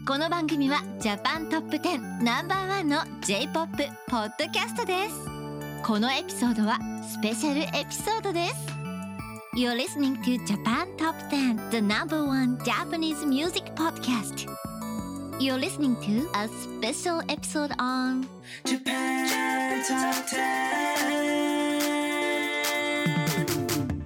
この番組はジャパントップ10ナンバーワンの J-POP ポッドキャストです。このエピソードはスペシャルエピソードです。You're listening to Japan Top 10, the number one Japanese music podcast. You're listening to a special episode on Japan Top 10.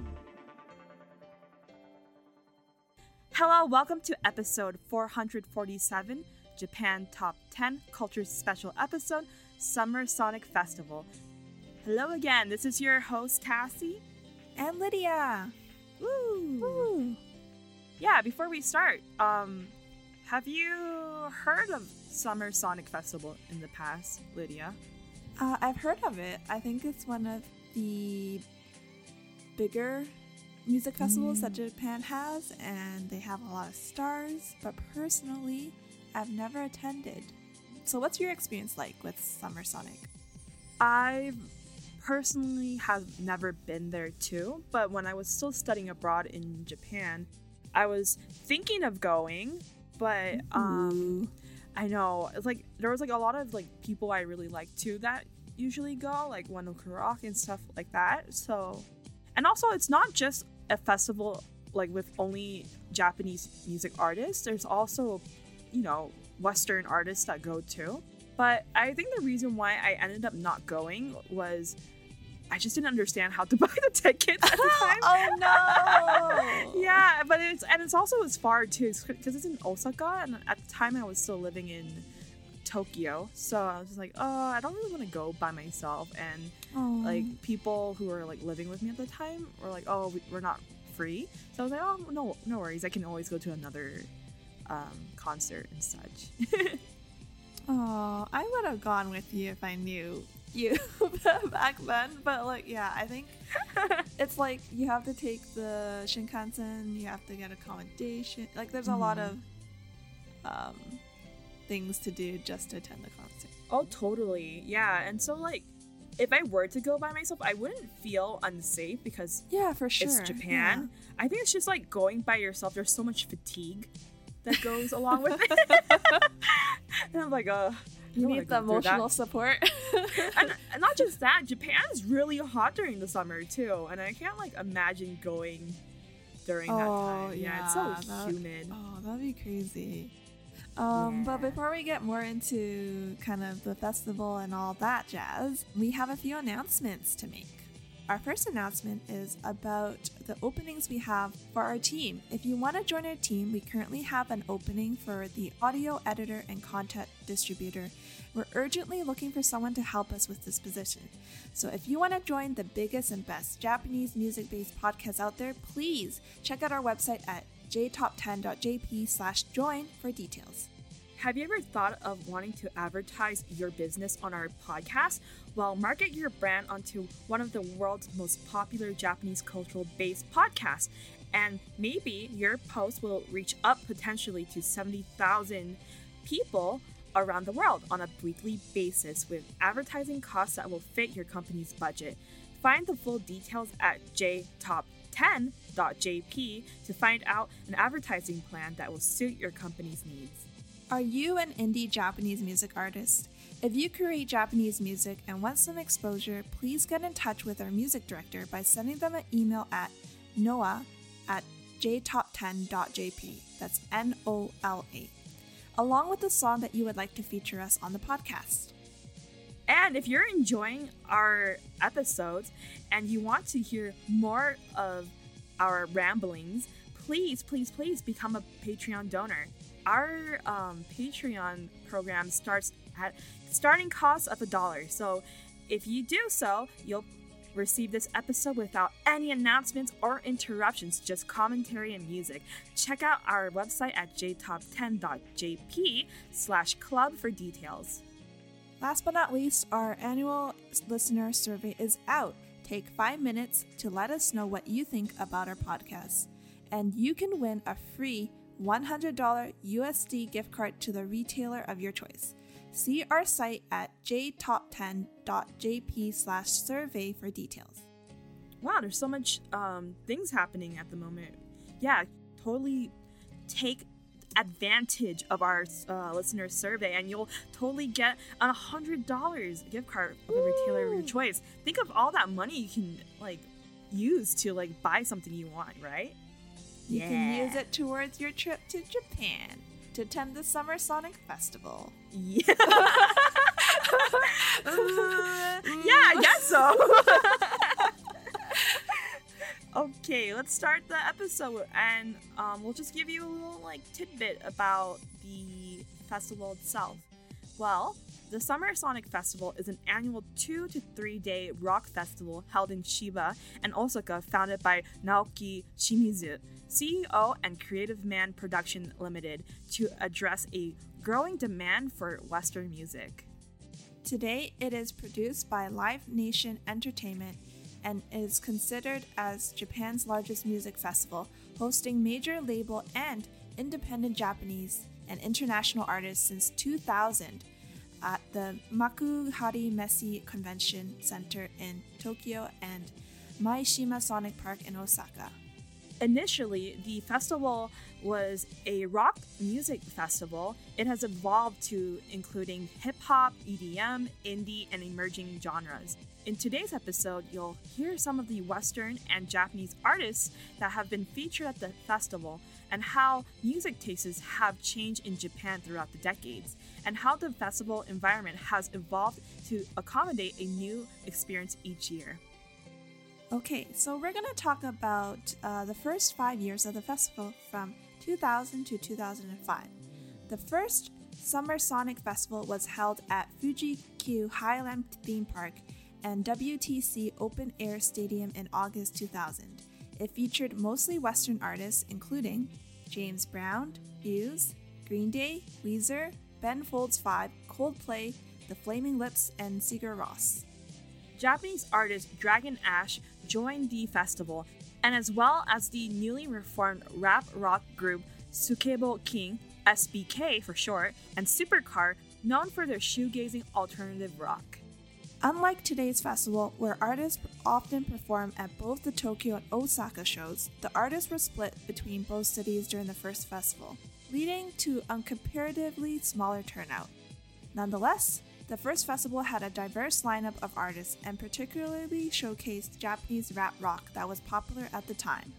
Hello, welcome to episode 447, Japan Top 10 Culture Special Episode, Summer Sonic Festival. Hello again, this is your host, Cassie. And Lydia. Woo! Woo. Yeah, before we start, have you heard of Summer Sonic Festival in the past, Lydia? I've heard of it. I think it's one of the bigger music festivals that Japan has, and they have a lot of stars, but personally, I've never attended. So what's your experience like with Summer Sonic? I personally have never been there too, but when I was still studying abroad in Japan, I was thinking of going, but I know it's like there was like a lot of like people I really like too that usually go, like One Ok Rock and stuff like that. So, and also it's not just a festival like with only Japanese music artists. There's also, you know, Western artists that go too. But I think the reason why I ended up not going was I just didn't understand how to buy the tickets at the time. Oh no! Yeah, but it's also far too because it's in Osaka, and at the time I was still living in Tokyo, so I was just like, oh, I don't really want to go by myself, and like people who were like living with me at the time were like, oh, we're not free, so I was like, oh, no worries, I can always go to another concert and such. Oh, I would have gone with you if I knew you back then, but like, yeah, I think it's like you have to take the Shinkansen, you have to get accommodation, like there's a lot of things to do just to attend the concert. Oh, totally. Yeah, and so like if I were to go by myself, I wouldn't feel unsafe because yeah, for sure, it's Japan. Yeah. I think it's just like going by yourself, there's so much fatigue that goes along with it. And I'm like, you need the emotional support. and not just that, Japan is really hot during the summer too, and I can't like imagine going during that time. Yeah, it's so humid. Oh, that'd be crazy. But before we get more into kind of the festival and all that jazz, we have a few announcements to make. Our first announcement is about the openings we have for our team. If you want to join our team, we currently have an opening for the audio editor and content distributor. We're urgently looking for someone to help us with this position. So if you want to join the biggest and best Japanese music-based podcasts out there, please check out our website at jtop10.jp/join for details. Have you ever thought of wanting to advertise your business on our podcast? Well, market your brand onto one of the world's most popular Japanese cultural-based podcasts, and maybe your post will reach up potentially to 70,000 people around the world on a weekly basis with advertising costs that will fit your company's budget. Find the full details at jtop10.jp to find out an advertising plan that will suit your company's needs. Are you an indie Japanese music artist? If you create Japanese music and want some exposure, please get in touch with our music director by sending them an email at noa@jtop10.jp. That's NOLA. Along with the song that you would like to feature us on the podcast. And if you're enjoying our episodes and you want to hear more of our ramblings, please become a Patreon donor. Our Patreon program starts at starting cost of $1. So if you do so, you'll receive this episode without any announcements or interruptions, just commentary and music. Check out our website at jtop10.jp/club for details. Last but not least, our annual listener survey is out. Take 5 minutes to let us know what you think about our podcast, and you can win a free $100 USD gift card to the retailer of your choice. See our site at jtop10.jp/survey for details. Wow, there's so much things happening at the moment. Yeah, totally take advantage of our listener survey, and you'll totally get a $100 gift card from the retailer of your choice. Think of all that money you can use to buy something you want, right? You can use it towards your trip to Japan to attend the Summer Sonic Festival. Yeah. Yeah, I guess so. Okay, let's start the episode, and we'll just give you a little tidbit about the festival itself. Well, the Summer Sonic Festival is an annual 2 to 3 day rock festival held in Chiba and Osaka, founded by Naoki Shimizu, CEO and Creative Man Production Limited, to address a growing demand for Western music. Today, it is produced by Live Nation Entertainment and is considered as Japan's largest music festival, hosting major label and independent Japanese and international artists since 2000 at the Makuhari Messe Convention Center in Tokyo and Maishima Sonic Park in Osaka. Initially, the festival was a rock music festival. It has evolved to including hip-hop, EDM, indie, and emerging genres. In today's episode, you'll hear some of the Western and Japanese artists that have been featured at the festival, and how music tastes have changed in Japan throughout the decades, and how the festival environment has evolved to accommodate a new experience each year. Okay, so we're going to talk about the first 5 years of the festival from 2000 to 2005. The first Summer Sonic Festival was held at Fuji-Q Highland Theme Park and WTC Open Air Stadium in August 2000. It featured mostly Western artists including James Brown, Muse, Green Day, Weezer, Ben Folds 5, Coldplay, The Flaming Lips, and Sigur Rós. Japanese artist Dragon Ash joined the festival, and as well as the newly reformed rap rock group Sukebo King, SBK for short, and Supercar, known for their shoegazing alternative rock. Unlike today's festival, where artists often perform at both the Tokyo and Osaka shows, the artists were split between both cities during the first festival, leading to a comparatively smaller turnout. Nonetheless, the first festival had a diverse lineup of artists and particularly showcased Japanese rap rock that was popular at the time.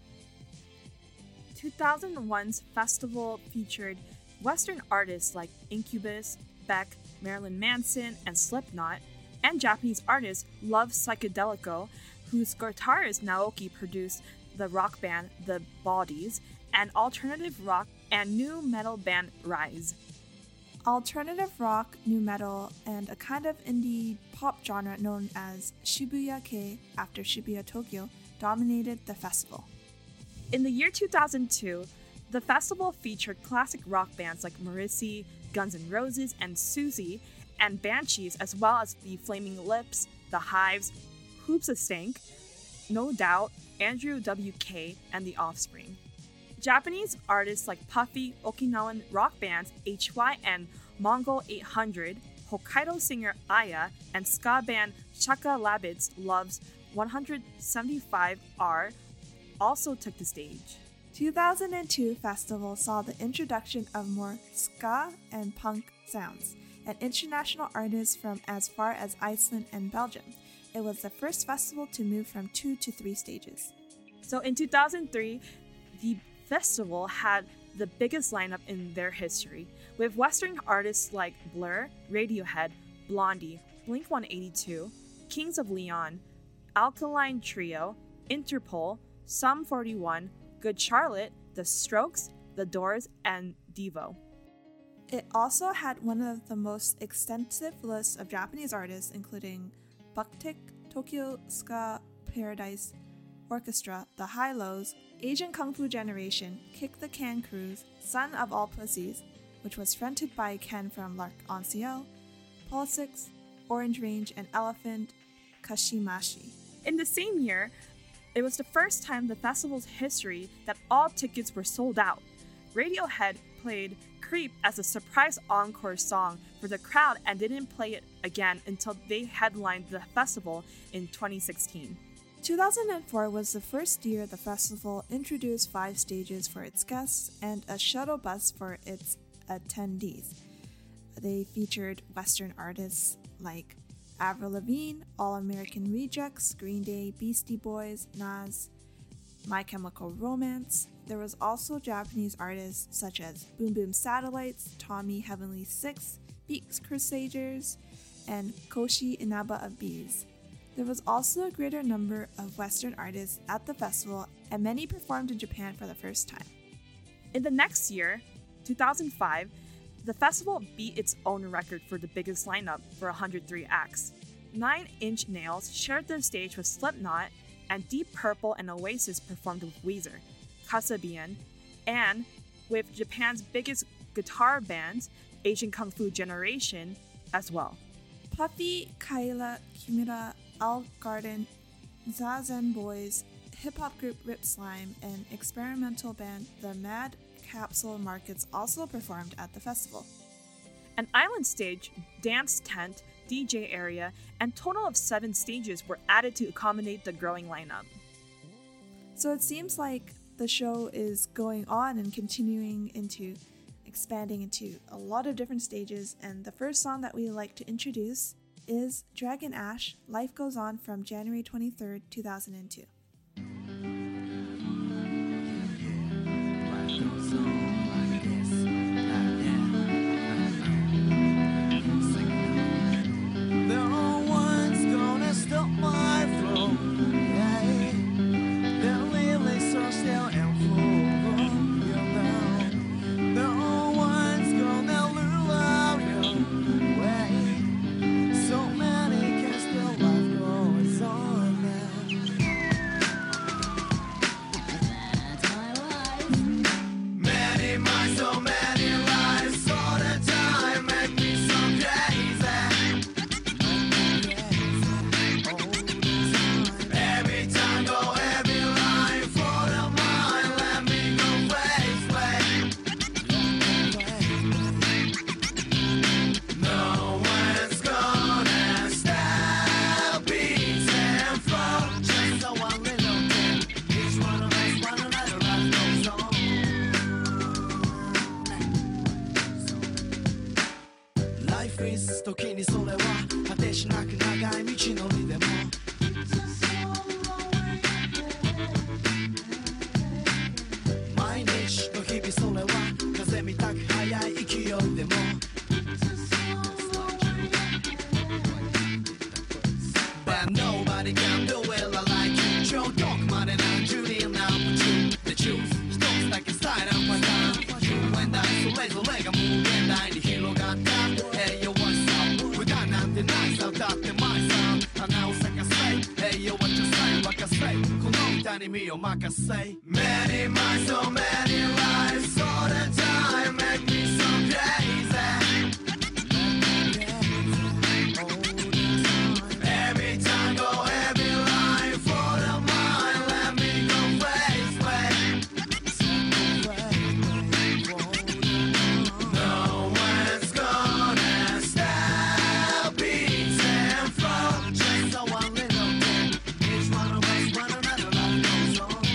2001's festival featured Western artists like Incubus, Beck, Marilyn Manson, and Slipknot, and Japanese artist Love Psychedelico, whose guitarist Naoki produced the rock band The Baldies, and alternative rock and nu metal band Rise. Alternative rock, nu metal, and a kind of indie pop genre known as Shibuya-kei after Shibuya, Tokyo, dominated the festival. In the year 2002, the festival featured classic rock bands like Morrissey, Guns N' Roses, and Susie, and Banshees, as well as the Flaming Lips, The Hives, Hoops of Stank, No Doubt, Andrew WK, and The Offspring. Japanese artists like Puffy, Okinawan rock bands HY and Mongol 800, Hokkaido singer Aya, and ska band Shaka Labbits Love's 175R also took the stage. 2002 festival saw the introduction of more ska and punk sounds, and international artists from as far as Iceland and Belgium. It was the first festival to move from 2 to 3 stages. So in 2003, the festival had the biggest lineup in their history, with Western artists like Blur, Radiohead, Blondie, Blink-182, Kings of Leon, Alkaline Trio, Interpol, Sum 41, Good Charlotte, The Strokes, The Doors, and Devo. It also had one of the most extensive lists of Japanese artists, including Bucktick, Tokyo Ska Paradise Orchestra, The Hi-Lows, Asian Kung Fu Generation, Kick the Can Cruise, Son of All Pussies, which was fronted by Ken from L'Arc-en-Ciel, Politics, Orange Range, and Elephant Kashimashi. In the same year, it was the first time in the festival's history that all tickets were sold out. Radiohead played Creep as a surprise encore song for the crowd and didn't play it again until they headlined the festival in 2016. 2004 was the first year the festival introduced 5 stages for its guests and a shuttle bus for its attendees. They featured Western artists like Avril Lavigne, All American Rejects, Green Day, Beastie Boys, Nas, My Chemical Romance. There was also Japanese artists such as Boom Boom Satellites, Tommy Heavenly Six, Beats Crusaders, and Koshi Inaba of Bees. There was also a greater number of Western artists at the festival, and many performed in Japan for the first time. In the next year, 2005, the festival beat its own record for the biggest lineup for 103 acts. 9 Inch Nails shared their stage with Slipknot, and Deep Purple and Oasis performed with Weezer, Kasabian, and with Japan's biggest guitar band, Asian Kung Fu Generation, as well. Puffy, Kaila, Kimura, Al Garden, Zazen Boys, hip-hop group Rip Slime, and experimental band The Mad Capsule Markets also performed at the festival. An island stage, dance tent, DJ area, and total of 7 stages were added to accommodate the growing lineup. So it seems like the show is going on and expanding into a lot of different stages, and the first song that we like to introduce is Dragon Ash, Life Goes On from January 23rd, 2002. No one's gonna stop my flow. Yeah. The lyrics are still and full. You know. No one's gonna lure you away. So many can still life goes on now. Many minds, so many lives, all the time make me so crazy. Every tango, every line for the mind, let me go way. No one's gonna stop beats and flow. Just so a little bit, each one of us, one another, life goes on. Life is 時にそれは果てしなく長い道のりでも毎日の日々それは風みたく速い勢いでもBut nobody can do it like you 超遠くまで何十人何歩中で choose 一つだけスタイルパターンYou and I それぞれが無限大に広がった Hey yo what's up 無駄なんてないさ歌ってマイさん花を咲かせ Hey yo what you say 沸かせこの歌に身を任せ Many minds so many lives all the time make me so crazy Every tango, every line for the mind, let me go way. No one's gonna stop beats and flow. Just so a little bit, each one of us, one another, life goes on.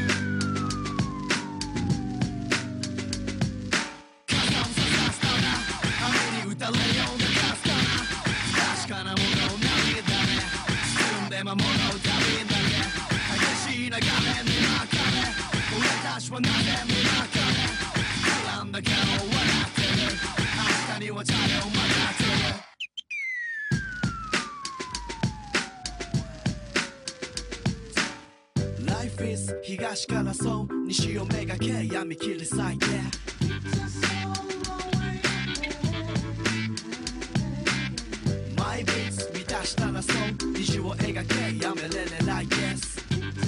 傘をさすたな、雨に打たれようなかすかな確かなものを涙で包んで守ろう旅だけ激しい流れに巻かれ俺たちはなぜに巻かれ不安だけど笑ってる明日にはチャレを曲がってる Life is 東からそう西をめがけ闇切り裂いてマイビーツ満たしたらそう虹を描けやめれれない Yes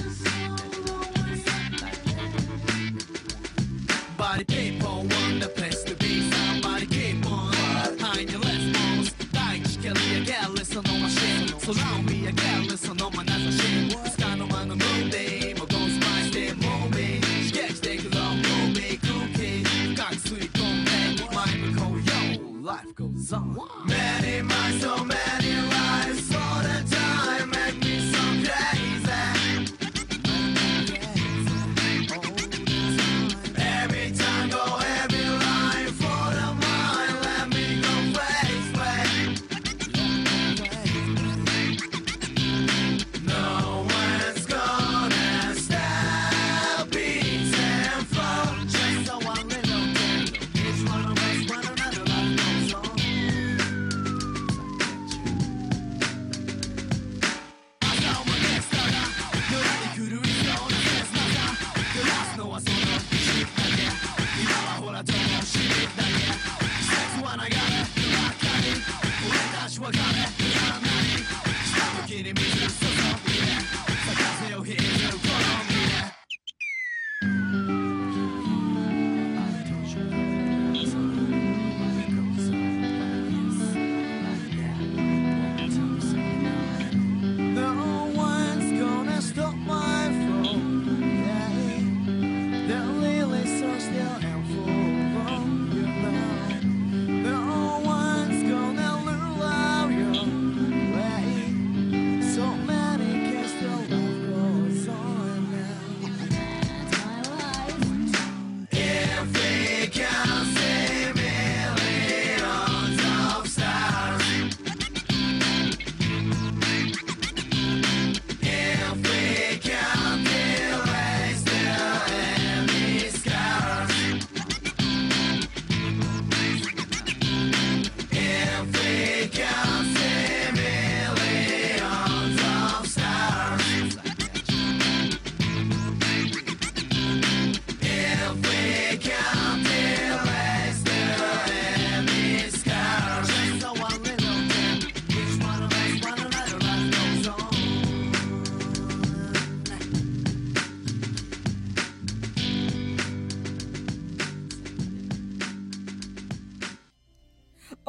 Body people want the place to be Somebody keep on Hide your response 大地蹴り上げるそのマシン空を見上げるその眼差しつかの間のムービーもゴースパイスでムービー刺激してくロームービー空気深く吸い込んで前向こうよ Life goes on Many minds so many lives all the time make me so crazy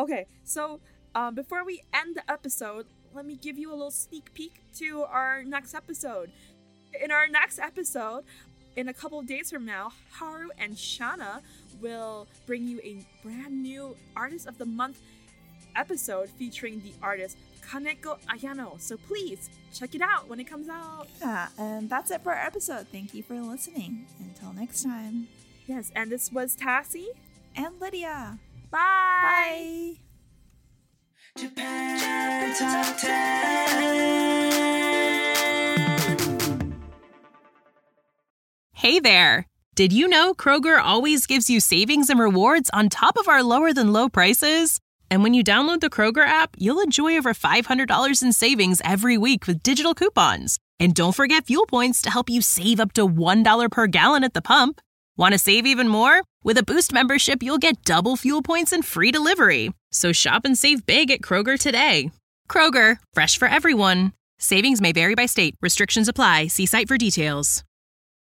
Okay, so before we end the episode, let me give you a little sneak peek to our next episode. In our next episode, in a couple of days from now, Haru and Shana will bring you a brand new Artist of the Month episode featuring the artist Kaneko Ayano. So please check it out when it comes out. Yeah, and that's it for our episode. Thank you for listening. Until next time. Yes, and this was Tassie And Lydia. Bye. Bye. Japan Top 10. Hey there! Did you know Kroger always gives you savings and rewards on top of our lower than low prices? And when you download the Kroger app, you'll enjoy over $500 in savings every week with digital coupons. And don't forget fuel points to help you save up to $1 per gallon at the pump. Want to save even more? With a Boost membership, you'll get double fuel points and free delivery. So shop and save big at Kroger today. Kroger, fresh for everyone. Savings may vary by state. Restrictions apply. See site for details.